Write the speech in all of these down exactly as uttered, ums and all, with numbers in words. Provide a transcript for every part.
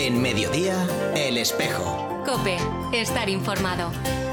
En Mediodía, El Espejo. COPE. Estar informado.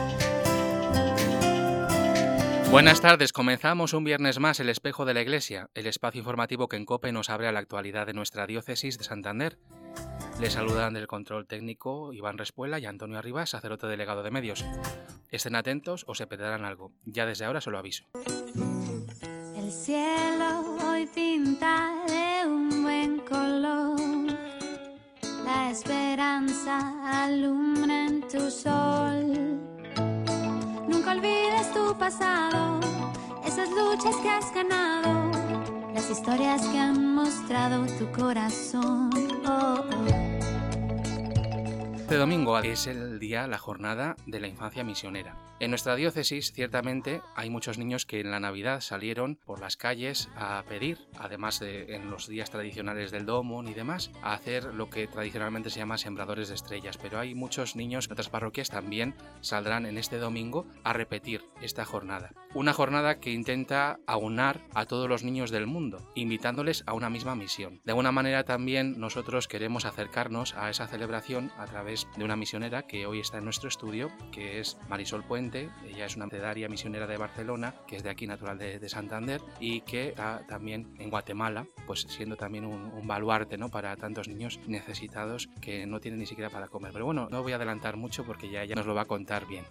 Buenas tardes, comenzamos un viernes más El Espejo de la Iglesia, el espacio informativo que en COPE nos abre a la actualidad de nuestra diócesis de Santander. Les saludan del control técnico Iván Respuela y Antonio Arribas, sacerdote delegado de medios. Estén atentos o se perderán algo, ya desde ahora se lo aviso. El cielo hoy pinta de un buen color, la esperanza alumbra en tu sol. Nunca olvides tu pasado, esas luchas que has ganado, las historias que han mostrado tu corazón. Oh, oh. Este domingo es el día, la jornada de la infancia misionera. En nuestra diócesis, ciertamente, hay muchos niños que en la Navidad salieron por las calles a pedir, además de en los días tradicionales del Domo y demás, a hacer lo que tradicionalmente se llama sembradores de estrellas. Pero hay muchos niños en otras parroquias también saldrán en este domingo a repetir esta jornada. Una jornada que intenta aunar a todos los niños del mundo, invitándoles a una misma misión. De alguna manera también nosotros queremos acercarnos a esa celebración a través de una misionera que hoy está en nuestro estudio, que es Marisol Puente. Ella es una cedaria misionera de Barcelona, que es de aquí, natural de, de Santander, y que está también en Guatemala, pues siendo también un, un baluarte, ¿no?, para tantos niños necesitados que no tienen ni siquiera para comer. Pero bueno, no voy a adelantar mucho porque ya ella nos lo va a contar bien.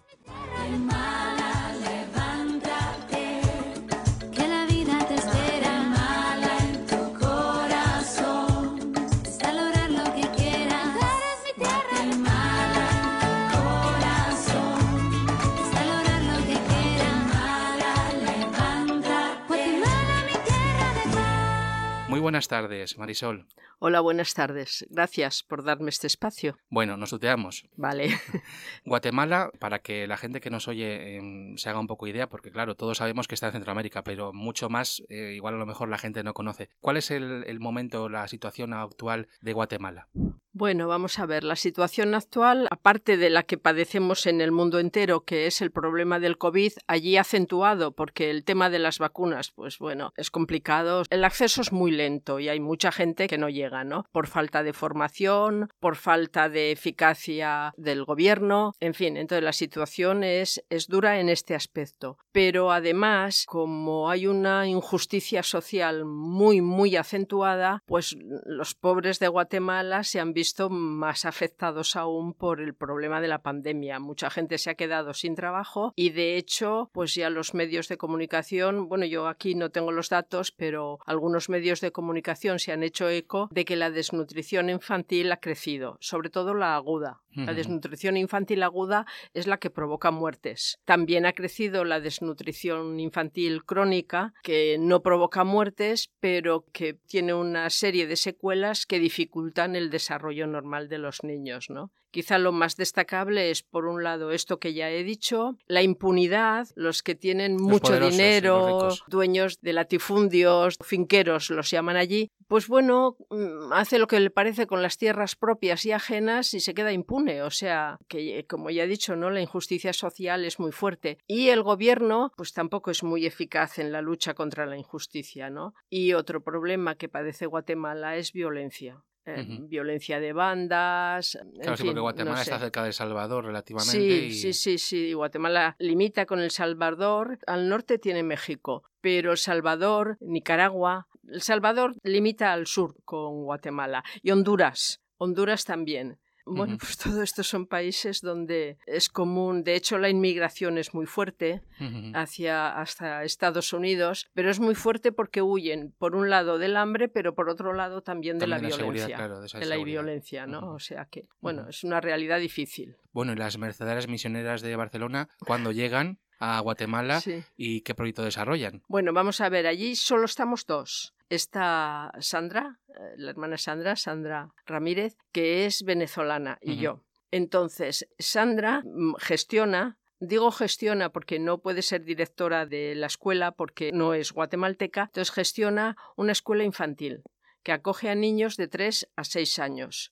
Muy buenas tardes, Marisol. Hola, buenas tardes. Gracias por darme este espacio. Bueno, nos tuteamos. Vale. Guatemala, para que la gente que nos oye eh, se haga un poco idea, porque claro, todos sabemos que está en Centroamérica, pero mucho más, eh, igual a lo mejor la gente no conoce. ¿Cuál es el, el momento, la situación actual de Guatemala? Bueno, vamos a ver, la situación actual, aparte de la que padecemos en el mundo entero, que es el problema del COVID, allí acentuado, porque el tema de las vacunas, pues bueno, es complicado. El acceso es muy lento y hay mucha gente que no llega, ¿no? Por falta de formación, por falta de eficacia del gobierno, en fin, entonces la situación es, es dura en este aspecto. Pero además, como hay una injusticia social muy, muy acentuada, pues los pobres de Guatemala se han visto más afectados aún por el problema de la pandemia. Mucha gente se ha quedado sin trabajo y de hecho, pues ya los medios de comunicación, bueno, yo aquí no tengo los datos, pero algunos medios de comunicación se han hecho eco de que la desnutrición infantil ha crecido, sobre todo la aguda. La desnutrición infantil aguda es la que provoca muertes. También ha crecido la desnutrición infantil crónica, que no provoca muertes, pero que tiene una serie de secuelas que dificultan el desarrollo normal de los niños, ¿no? Quizá lo más destacable es, por un lado, esto que ya he dicho, la impunidad, los que tienen los mucho dinero, dueños de latifundios, finqueros los llaman allí, pues bueno, hace lo que le parece con las tierras propias y ajenas y se queda impune. O sea, que como ya he dicho, ¿no?, la injusticia social es muy fuerte. Y el gobierno, pues tampoco es muy eficaz en la lucha contra la injusticia, ¿no? Y otro problema que padece Guatemala es violencia. Eh, uh-huh. Violencia de bandas. Claro, en sí, fin, porque Guatemala no sé. está cerca de El Salvador relativamente. Sí, y... sí, sí, sí. Guatemala limita con El Salvador. Al norte tiene México, pero El Salvador, Nicaragua. El Salvador limita al sur con Guatemala. Y Honduras. Honduras también. Bueno, uh-huh. pues todo esto son países donde es común, de hecho la inmigración es muy fuerte uh-huh. hacia hasta Estados Unidos, pero es muy fuerte porque huyen, por un lado del hambre, pero por otro lado también, también de la violencia, claro, de, esa de la violencia, ¿no? Uh-huh. O sea que, bueno, uh-huh. es una realidad difícil. Bueno, y las mercedarias misioneras de Barcelona, ¿cuándo llegan a Guatemala sí. y qué proyecto desarrollan? Bueno, vamos a ver, allí solo estamos dos. Está Sandra, la hermana Sandra, Sandra Ramírez, que es venezolana, y uh-huh. yo. Entonces, Sandra gestiona, digo gestiona porque no puede ser directora de la escuela porque no es guatemalteca, entonces gestiona una escuela infantil que acoge a niños de tres a seis años.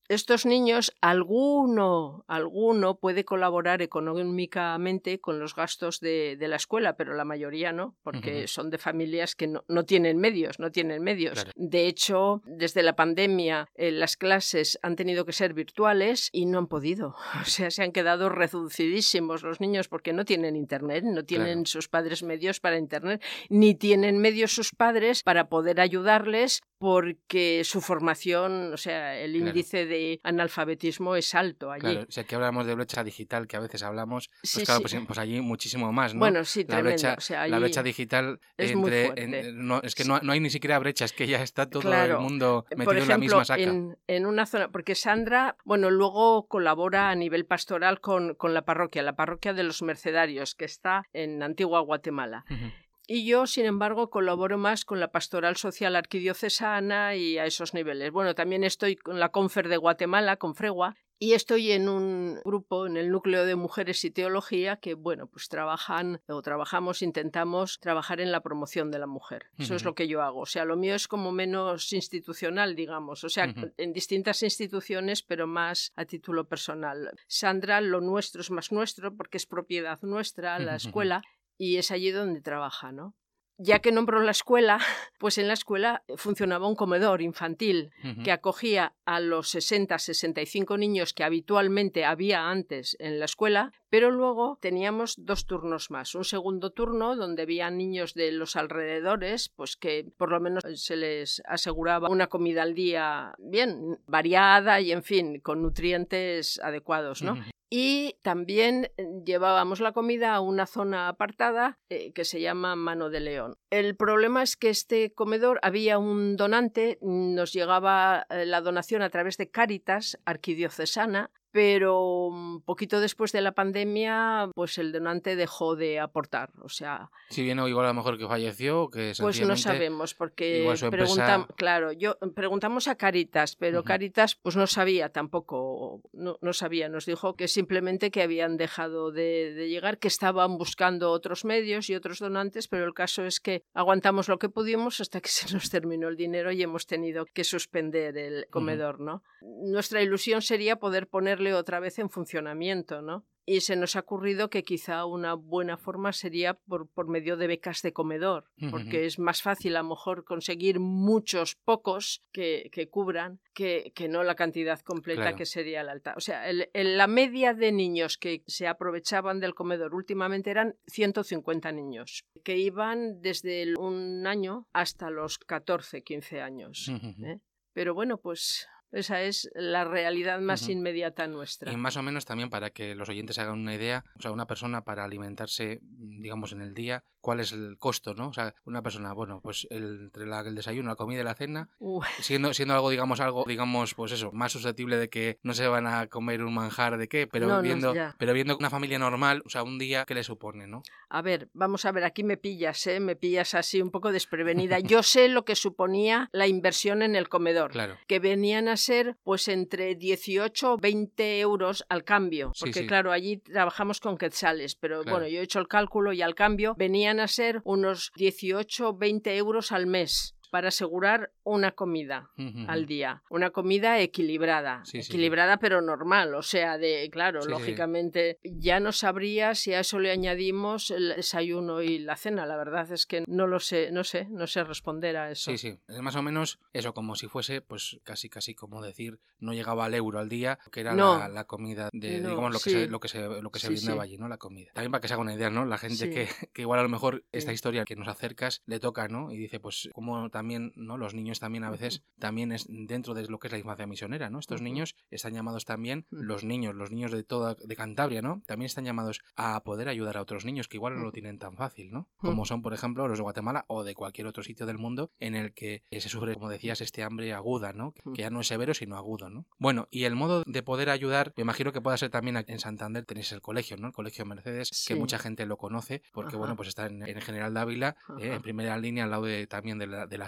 estos niños, alguno, alguno puede colaborar económicamente con los gastos de, de la escuela, pero la mayoría no, porque uh-huh. son de familias que no, no tienen medios, no tienen medios. Claro. De hecho, desde la pandemia, eh, las clases han tenido que ser virtuales y no han podido. O sea, se han quedado reducidísimos los niños porque no tienen internet, no tienen claro. sus padres medios para internet, ni tienen medios sus padres para poder ayudarles porque su formación, o sea, el claro. índice de analfabetismo es alto allí. Claro, o sea, que hablamos de brecha digital, que a veces hablamos, pues sí, claro, sí. Pues, pues allí muchísimo más, ¿no? Bueno, sí, la tremendo. brecha, o sea, la brecha digital es entre, muy fuerte. En, no, es que sí. no, no hay ni siquiera brecha, es que ya está todo claro. el mundo metido Por ejemplo, en la misma saca. En, en una zona, porque Sandra, bueno, luego colabora a nivel pastoral con, con la parroquia, la parroquia de los Mercedarios, que está en Antigua Guatemala. Uh-huh. Y yo, sin embargo, colaboro más con la pastoral social arquidiocesana y a esos niveles. Bueno, también estoy con la Confer de Guatemala, con Fregua, y estoy en un grupo, en el núcleo de mujeres y teología, que, bueno, pues trabajan, o trabajamos, intentamos trabajar en la promoción de la mujer. Eso uh-huh. es lo que yo hago. O sea, lo mío es como menos institucional, digamos. O sea, uh-huh. en distintas instituciones, pero más a título personal. Sandra, lo nuestro es más nuestro, porque es propiedad nuestra, la uh-huh. escuela, y es allí donde trabaja, ¿no? Ya que nombró la escuela, pues en la escuela funcionaba un comedor infantil uh-huh. que acogía a los sesenta, sesenta y cinco niños que habitualmente había antes en la escuela, pero luego teníamos dos turnos más. Un segundo turno donde había niños de los alrededores, pues que por lo menos se les aseguraba una comida al día bien variada y, en fin, con nutrientes adecuados, ¿no? Uh-huh. Y también llevábamos la comida a una zona apartada eh, que se llama Mano de León. El problema es que este comedor había un donante, nos llegaba eh, la donación a través de Cáritas arquidiocesana, pero un poquito después de la pandemia, pues el donante dejó de aportar, o sea... Si bien o igual a lo mejor que falleció, que pues no sabemos, porque preguntam, claro, yo preguntamos a Cáritas, pero uh-huh. Cáritas pues no sabía tampoco, no, no sabía, nos dijo que simplemente que habían dejado de, de llegar, que estaban buscando otros medios y otros donantes, pero el caso es que aguantamos lo que pudimos hasta que se nos terminó el dinero y hemos tenido que suspender el comedor, ¿no? Uh-huh. Nuestra ilusión sería poder poner otra vez en funcionamiento, ¿no? Y se nos ha ocurrido que quizá una buena forma sería por, por medio de becas de comedor, uh-huh. porque es más fácil a lo mejor conseguir muchos pocos que, que cubran que, que no la cantidad completa claro. que sería la alta. O sea, el, el, la media de niños que se aprovechaban del comedor últimamente eran ciento cincuenta niños, que iban desde el, un año hasta los catorce, quince años. Uh-huh. ¿eh? Pero bueno, pues... esa es la realidad más uh-huh. inmediata nuestra. Y más o menos también para que los oyentes hagan una idea, o sea, una persona para alimentarse, digamos, en el día, ¿cuál es el costo, no? O sea, una persona, bueno, pues el, entre la, el desayuno, la comida y la cena, uh. siendo siendo algo, digamos, algo, digamos, pues eso, más susceptible de que no se van a comer un manjar de qué, pero no, viendo no, pero viendo una familia normal, o sea, un día, ¿qué le supone, no? A ver, vamos a ver, aquí me pillas, ¿eh? Me pillas así un poco desprevenida. Yo sé lo que suponía la inversión en el comedor, claro. que venían a ser pues entre dieciocho o veinte euros al cambio, porque sí, sí. claro, allí trabajamos con quetzales, pero claro. bueno, yo he hecho el cálculo y al cambio venían a ser unos dieciocho o veinte euros al mes para asegurar una comida uh-huh. al día, una comida equilibrada, sí, equilibrada sí. pero normal, o sea, de claro, sí, lógicamente sí. ya no sabría si a eso le añadimos el desayuno y la cena, la verdad es que no lo sé, no sé, no sé responder a eso. Sí, sí, es más o menos eso, como si fuese, pues casi casi como decir, no llegaba al euro al día, que era no. la, la comida de, no, digamos, lo que sí. se, lo que se, lo que se sí, brindaba sí. allí, ¿no? La comida. También para que se haga una idea, ¿no? La gente sí. que, que igual a lo mejor esta sí. historia que nos acercas le toca, ¿no? Y dice, pues como también, ¿no? Los niños también a veces uh-huh. también es dentro de lo que es la infancia misionera, ¿no? Estos uh-huh. niños están llamados también, uh-huh. los niños, los niños de toda de Cantabria, ¿no? También están llamados a poder ayudar a otros niños que igual no lo tienen tan fácil, ¿no? Uh-huh. Como son, por ejemplo, los de Guatemala o de cualquier otro sitio del mundo en el que se sufre, como decías, este hambre aguda, ¿no? Uh-huh. Que ya no es severo, sino agudo, ¿no? Bueno, y el modo de poder ayudar, me imagino que pueda ser también en Santander, tenéis el colegio, ¿no? El Colegio Mercedes, sí. que mucha gente lo conoce, porque, uh-huh. bueno, pues está en, en General Dávila, uh-huh. eh, en primera línea al lado de, también de la, de la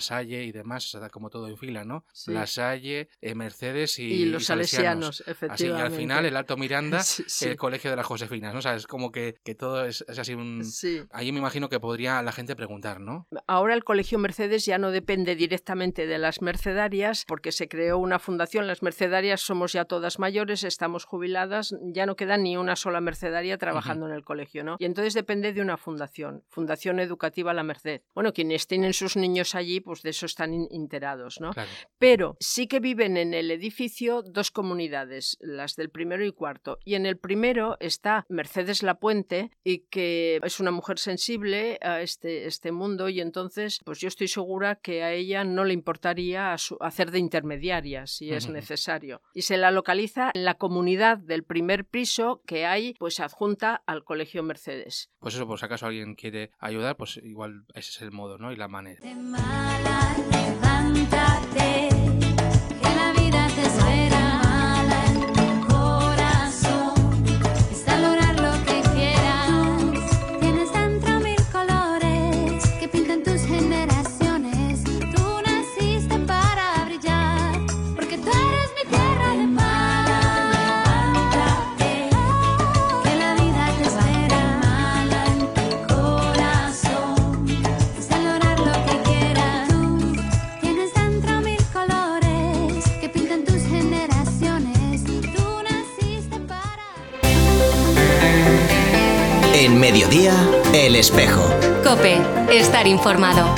La Salle y demás, está como todo en fila, ¿no? Sí. La Salle, eh, Mercedes y, y los y salesianos, salesianos, efectivamente. Así, y al final el Alto Miranda, sí, sí. el Colegio de las Josefinas, ¿no? O sea, es como que, que todo es, es así un... Sí. Ahí me imagino que podría la gente preguntar, ¿no? Ahora el Colegio Mercedes ya no depende directamente de las mercedarias, porque se creó una fundación. Las mercedarias somos ya todas mayores, estamos jubiladas, ya no queda ni una sola mercedaria trabajando uh-huh. en el colegio, ¿no? Y entonces depende de una fundación, Fundación Educativa La Merced. Bueno, quienes tienen sus niños allí, pues de eso están enterados, ¿no? Claro. Pero sí que viven en el edificio dos comunidades, las del primero y cuarto. Y en el primero está Mercedes Lapuente, y que es una mujer sensible a este, este mundo, y entonces pues yo estoy segura que a ella no le importaría a su, hacer de intermediaria si es uh-huh. necesario. Y se la localiza en la comunidad del primer piso que hay pues adjunta al Colegio Mercedes. Pues eso, por si acaso alguien quiere ayudar, pues igual ese es el modo, ¿no? Y la manera. De mala, levántate, que la vida te espera. Mala en tu corazón, está lograr lo que quieras. Tienes dentro mil colores que pintan tus generaciones. Tú naciste para brillar, porque tú eres mi tierra de mala. Levántate, que la vida te espera. Mala en tu corazón, está lograr lo que quieras. Tú tienes dentro mil colores que pintan tus generaciones. Tú naciste para... En Mediodía, El Espejo. COPE. Estar informado.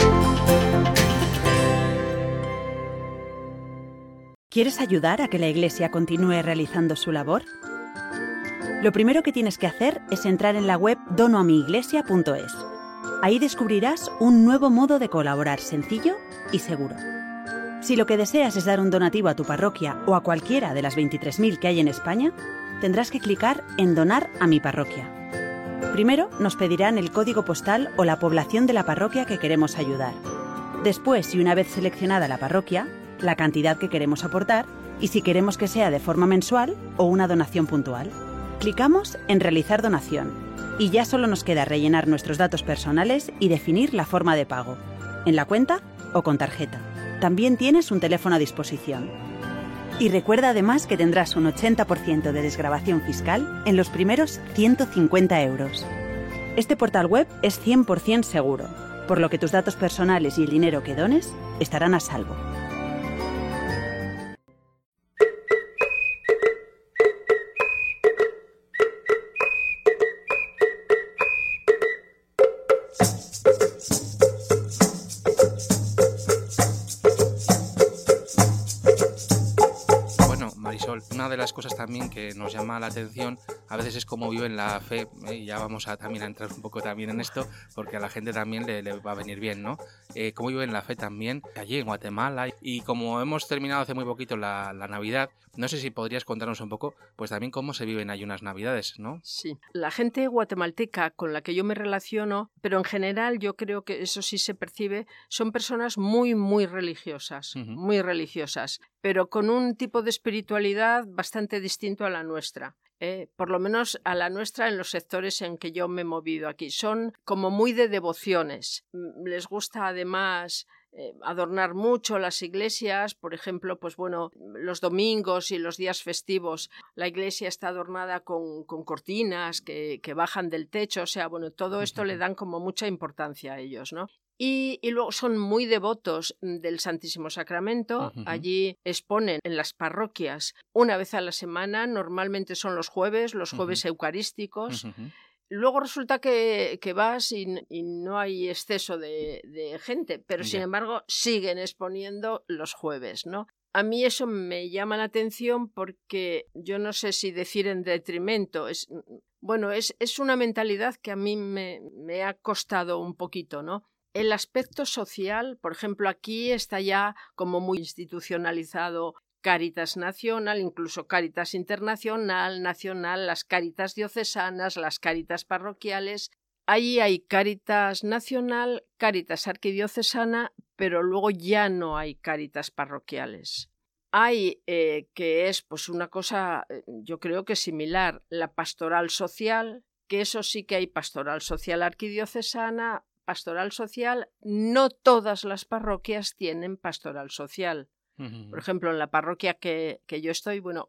¿Quieres ayudar a que la Iglesia continúe realizando su labor? Lo primero que tienes que hacer es entrar en la web dono a mi iglesia punto es. Ahí descubrirás un nuevo modo de colaborar sencillo y seguro. Si lo que deseas es dar un donativo a tu parroquia o a cualquiera de las veintitrés mil que hay en España, tendrás que clicar en Donar a mi parroquia. Primero nos pedirán el código postal o la población de la parroquia que queremos ayudar. Después, y una vez seleccionada la parroquia, la cantidad que queremos aportar y si queremos que sea de forma mensual o una donación puntual. Clicamos en Realizar donación y ya solo nos queda rellenar nuestros datos personales y definir la forma de pago, en la cuenta o con tarjeta. También tienes un teléfono a disposición. Y recuerda además que tendrás un ochenta por ciento de desgravación fiscal en los primeros ciento cincuenta euros. Este portal web es cien por ciento seguro, por lo que tus datos personales y el dinero que dones estarán a salvo. Una de las cosas también que nos llama la atención a veces es cómo viven la fe, ¿eh? Y ya vamos a también a entrar un poco también en esto porque a la gente también le, le va a venir bien, ¿no? Eh, cómo viven la fe también allí en Guatemala, y como hemos terminado hace muy poquito la, la Navidad, no sé si podrías contarnos un poco pues también cómo se viven ahí unas Navidades, ¿no? Sí, la gente guatemalteca con la que yo me relaciono, pero en general yo creo que eso sí se percibe, son personas muy muy religiosas, uh-huh. muy religiosas, pero con un tipo de espiritualidad bastante distinto a la nuestra. Eh, por lo menos a la nuestra en los sectores en que yo me he movido aquí. Son como muy de devociones. Les gusta además eh, adornar mucho las iglesias. Por ejemplo, pues bueno, los domingos y los días festivos la iglesia está adornada con, con cortinas que, que bajan del techo. O sea, bueno, todo esto le dan como mucha importancia a ellos, ¿no? Y, y luego son muy devotos del Santísimo Sacramento. Uh-huh. Allí exponen en las parroquias una vez a la semana, normalmente son los jueves, los jueves uh-huh. eucarísticos. Uh-huh. Luego resulta que, que vas y, y no hay exceso de, de gente, pero yeah. sin embargo siguen exponiendo los jueves, ¿no? A mí eso me llama la atención porque yo no sé si decir en detrimento, es, bueno, es, es una mentalidad que a mí me, me ha costado un poquito, ¿no? El aspecto social, por ejemplo, aquí está ya como muy institucionalizado Cáritas Nacional, incluso Cáritas Internacional, Nacional, las Cáritas diocesanas, las Cáritas parroquiales. Allí hay Cáritas Nacional, Cáritas Arquidiocesana, pero luego ya no hay Cáritas parroquiales. Hay, eh, que es pues una cosa, yo creo que similar, la pastoral social, que eso sí que hay pastoral social arquidiocesana, pastoral social, no todas las parroquias tienen pastoral social. Ujú. Por ejemplo, en la parroquia que, que yo estoy, bueno,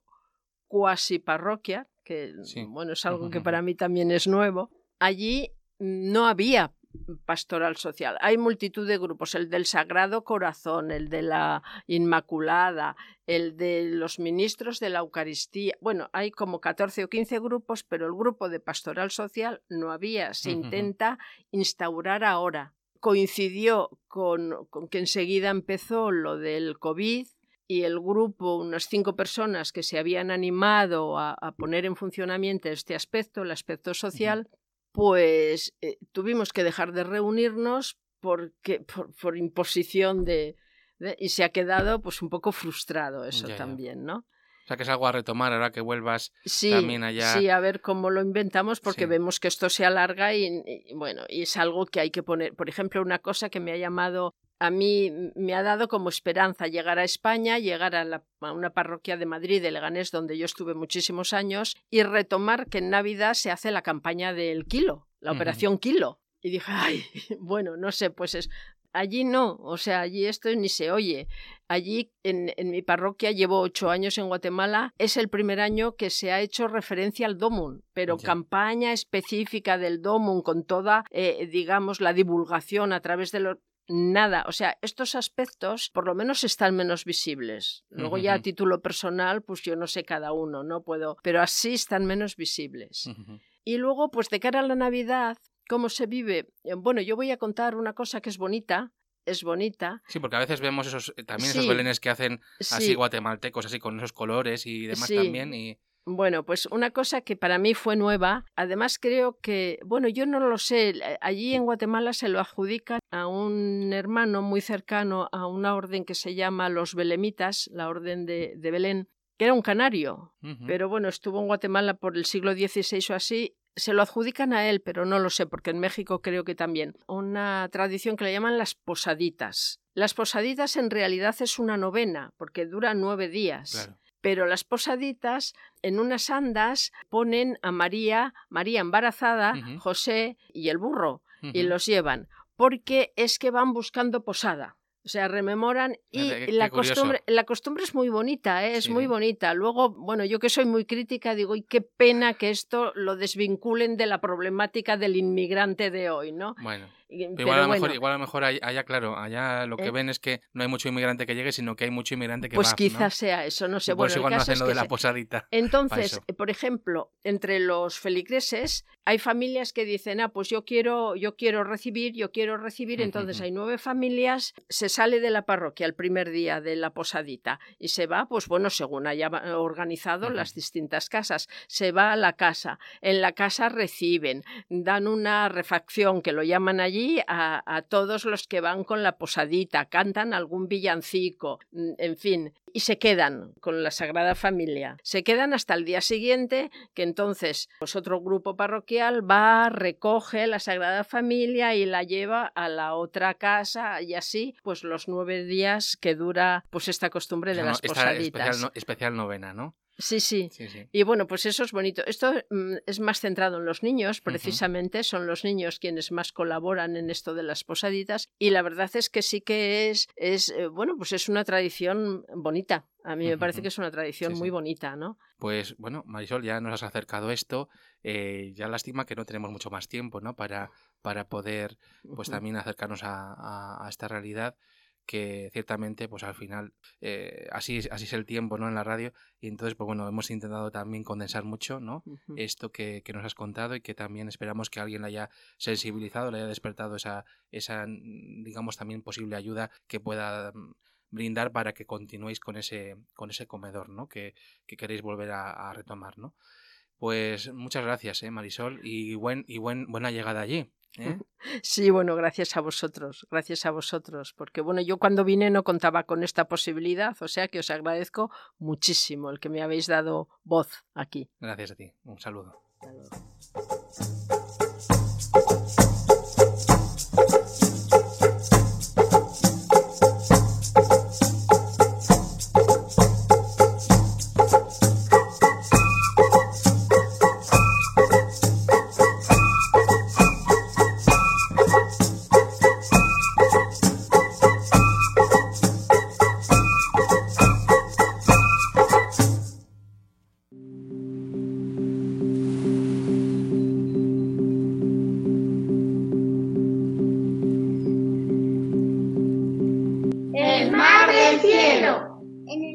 cuasi parroquia, que Sí. bueno, es algo que Ujú. para mí también es nuevo, allí no había pastoral social. Hay multitud de grupos, el del Sagrado Corazón, el de la Inmaculada, el de los ministros de la Eucaristía. Bueno, hay como catorce o quince grupos, pero el grupo de pastoral social no había. Se Ujú. intenta instaurar ahora. Coincidió con, con que enseguida empezó lo del COVID y el grupo, unas cinco personas que se habían animado a, a poner en funcionamiento este aspecto, el aspecto social, uh-huh. pues eh, tuvimos que dejar de reunirnos porque, por, por imposición de, de... y se ha quedado pues un poco frustrado eso ya, también, ya. ¿no? O sea, que es algo a retomar ahora que vuelvas sí, también allá. Sí, a ver cómo lo inventamos porque sí. vemos que esto se alarga y, y bueno, y es algo que hay que poner. Por ejemplo, una cosa que me ha llamado, a mí me ha dado como esperanza llegar a España, llegar a, la, a una parroquia de Madrid, de Leganés, donde yo estuve muchísimos años, y retomar que en Navidad se hace la campaña del kilo, la uh-huh. operación kilo. Y dije, ay, bueno, no sé, pues es... Allí no, o sea, allí esto ni se oye. Allí, en, en mi parroquia, llevo ocho años en Guatemala, es el primer año que se ha hecho referencia al DOMUN, pero yeah. campaña específica del DOMUN con toda, eh, digamos, la divulgación a través de los... Nada, o sea, estos aspectos por lo menos están menos visibles. Luego uh-huh. ya a título personal, pues yo no sé cada uno, no puedo, pero así están menos visibles. Uh-huh. Y luego, pues de cara a la Navidad... ¿Cómo se vive? Bueno, yo voy a contar una cosa que es bonita, es bonita. Sí, porque a veces vemos esos también sí, esos belenes que hacen así sí. guatemaltecos, así con esos colores y demás sí. también. Y... Bueno, pues una cosa que para mí fue nueva, además creo que, bueno, yo no lo sé, allí en Guatemala se lo adjudican a un hermano muy cercano a una orden que se llama los belemitas, la orden de, de Belén, que era un canario, uh-huh. pero bueno, estuvo en Guatemala por el siglo dieciséis o así. Se lo adjudican a él, pero no lo sé, porque en México creo que también. Una tradición que le llaman las posaditas. Las posaditas en realidad es una novena, porque dura nueve días. Claro. Pero las posaditas, en unas andas, ponen a María, María embarazada, uh-huh. José y el burro, uh-huh. y los llevan, porque es que van buscando posada. O sea, rememoran y qué, qué la, costumbre, la costumbre es muy bonita, ¿eh? es sí. muy bonita. Luego, bueno, yo que soy muy crítica digo, y qué pena que esto lo desvinculen de la problemática del inmigrante de hoy, ¿no? Bueno, pero igual, a lo bueno. mejor, igual a lo mejor allá, allá, claro, allá lo que ¿Eh? ven es que no hay mucho inmigrante que llegue, sino que hay mucho inmigrante que pues va, Pues quizás ¿no? sea eso, no sé. Y por bueno, eso igual el no caso hacen es lo que de la se... posadita. Entonces, por ejemplo, entre los feligreses hay familias que dicen, ah, pues yo quiero, yo quiero recibir, yo quiero recibir, uh-huh. entonces hay nueve familias, se sale de la parroquia el primer día de la posadita y se va, pues bueno, según haya organizado uh-huh. las distintas casas, se va a la casa, en la casa reciben, dan una refacción que lo llaman allí a, a todos los que van con la posadita, cantan algún villancico, en fin, y se quedan con la Sagrada Familia, se quedan hasta el día siguiente, que entonces pues otro grupo parroquial va, recoge la Sagrada Familia y la lleva a la otra casa y así, pues los nueve días que dura pues esta costumbre de o sea, las no, posaditas. Especial, no, especial novena, ¿no? Sí, sí, sí, sí. Y bueno, pues eso es bonito. Esto mm, es más centrado en los niños, precisamente, uh-huh. son los niños quienes más colaboran en esto de las posaditas y la verdad es que sí que es, es eh, bueno, pues es una tradición bonita. A mí me uh-huh. parece que es una tradición sí, muy sí. bonita, ¿no? Pues bueno, Marisol, ya nos has acercado esto, eh, ya lástima que no tenemos mucho más tiempo, ¿no? Para, para poder, pues uh-huh. también acercarnos a, a, a esta realidad que ciertamente pues al final eh, así, así es el tiempo, ¿no? En la radio y entonces pues bueno, hemos intentado también condensar mucho, ¿no? Uh-huh. Esto que, que nos has contado y que también esperamos que alguien le haya sensibilizado, le haya despertado esa, esa digamos también posible ayuda que pueda brindar para que continuéis con ese, con ese comedor, ¿no? Que, que queréis volver a, a retomar, ¿no? Pues muchas gracias, ¿eh, Marisol? Y, buen, y buen, buena llegada allí. ¿Eh? Sí, bueno, gracias a vosotros, gracias a vosotros, porque bueno, yo cuando vine no contaba con esta posibilidad, o sea que os agradezco muchísimo el que me habéis dado voz aquí. Gracias a ti, un saludo. Saludos.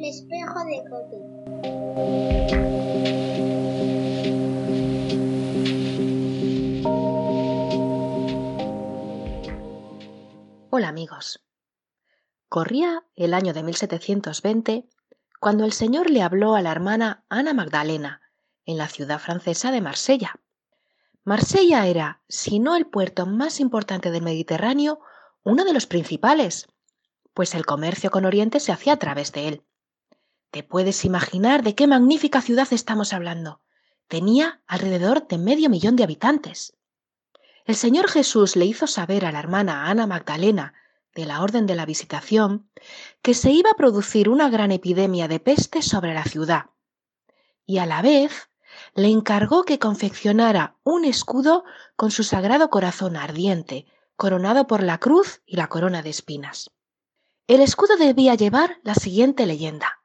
espejo de COVID. Hola amigos. Corría el año de mil setecientos veinte cuando el Señor le habló a la hermana Ana Magdalena en la ciudad francesa de Marsella. Marsella era, si no el puerto más importante del Mediterráneo, uno de los principales, pues el comercio con Oriente se hacía a través de él. ¿Te puedes imaginar de qué magnífica ciudad estamos hablando? Tenía alrededor de medio millón de habitantes. El Señor Jesús le hizo saber a la hermana Ana Magdalena, de la Orden de la Visitación, que se iba a producir una gran epidemia de peste sobre la ciudad, y a la vez le encargó que confeccionara un escudo con su sagrado corazón ardiente, coronado por la cruz y la corona de espinas. El escudo debía llevar la siguiente leyenda: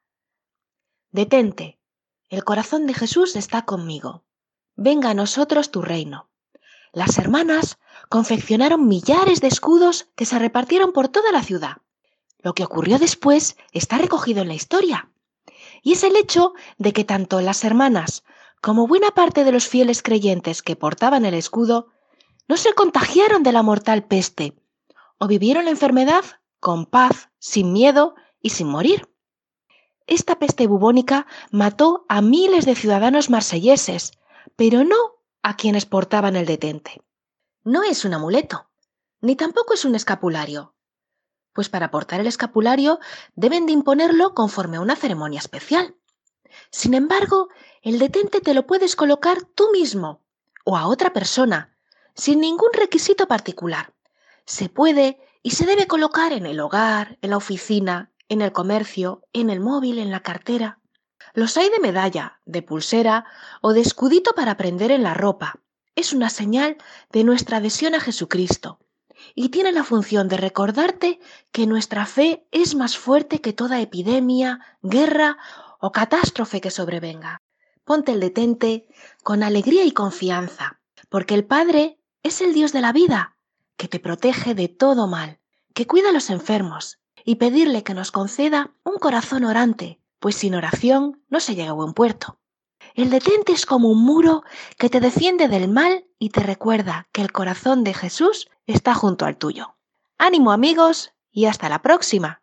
Detente, el corazón de Jesús está conmigo. Venga a nosotros tu reino. Las hermanas confeccionaron millares de escudos que se repartieron por toda la ciudad. Lo que ocurrió después está recogido en la historia, y es el hecho de que tanto las hermanas como buena parte de los fieles creyentes que portaban el escudo no se contagiaron de la mortal peste, o vivieron la enfermedad con paz, sin miedo y sin morir. Esta peste bubónica mató a miles de ciudadanos marselleses, pero no a quienes portaban el detente. No es un amuleto, ni tampoco es un escapulario, pues para portar el escapulario deben de imponerlo conforme a una ceremonia especial. Sin embargo, el detente te lo puedes colocar tú mismo o a otra persona, sin ningún requisito particular. Se puede y se debe colocar en el hogar, en la oficina, en el comercio, en el móvil, en la cartera. Los hay de medalla, de pulsera o de escudito para prender en la ropa. Es una señal de nuestra adhesión a Jesucristo y tiene la función de recordarte que nuestra fe es más fuerte que toda epidemia, guerra o catástrofe que sobrevenga. Ponte el detente con alegría y confianza, porque el Padre es el Dios de la vida, que te protege de todo mal, que cuida a los enfermos, y pedirle que nos conceda un corazón orante, pues sin oración no se llega a buen puerto. El detente es como un muro que te defiende del mal y te recuerda que el corazón de Jesús está junto al tuyo. ¡Ánimo amigos! Y hasta la próxima.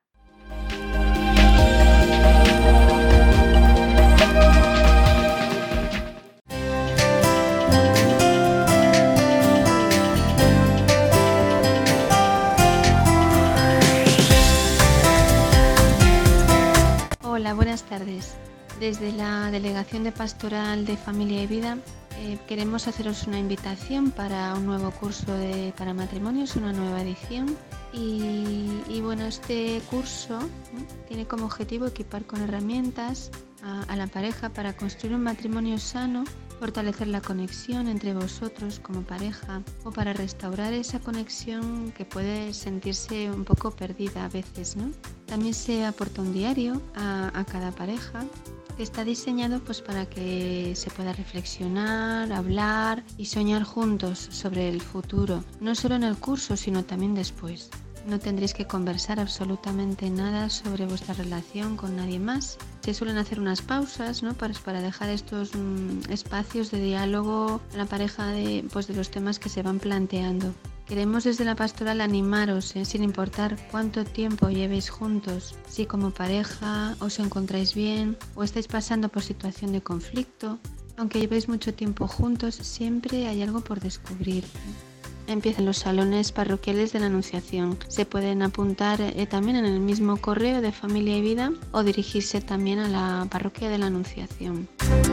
Hola, buenas tardes. Desde la Delegación de Pastoral de Familia y Vida eh, queremos haceros una invitación para un nuevo curso de, para matrimonios, una nueva edición. Y, y bueno, este curso ¿eh? tiene como objetivo equipar con herramientas a, a la pareja para construir un matrimonio sano, fortalecer la conexión entre vosotros como pareja o para restaurar esa conexión que puede sentirse un poco perdida a veces, ¿no? También se aporta un diario a, a cada pareja que está diseñado pues para que se pueda reflexionar, hablar y soñar juntos sobre el futuro, no solo en el curso sino también después. No tendréis que conversar absolutamente nada sobre vuestra relación con nadie más. Se suelen hacer unas pausas, ¿no? para, para dejar estos mmm, espacios de diálogo a la pareja de, pues, de los temas que se van planteando. Queremos desde la pastoral animaros, ¿eh? sin importar cuánto tiempo llevéis juntos, si como pareja os encontráis bien o estáis pasando por situación de conflicto. Aunque llevéis mucho tiempo juntos, siempre hay algo por descubrir. Empiezan los salones parroquiales de la Anunciación. Se pueden apuntar eh, también en el mismo correo de Familia y Vida o dirigirse también a la parroquia de la Anunciación.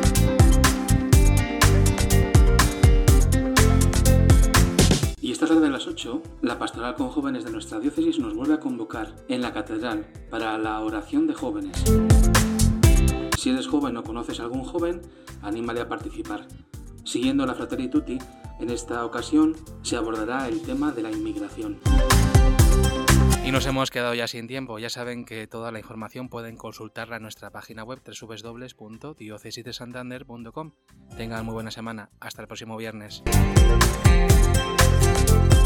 Y esta tarde a las ocho, la Pastoral con Jóvenes de nuestra diócesis nos vuelve a convocar en la Catedral para la oración de jóvenes. Si eres joven o conoces a algún joven, anímale a participar. Siguiendo la Fratelli Tutti, en esta ocasión se abordará el tema de la inmigración. Y nos hemos quedado ya sin tiempo. Ya saben que toda la información pueden consultarla en nuestra página web doble u doble u doble u punto diócesis de santander punto com. Tengan muy buena semana. Hasta el próximo viernes.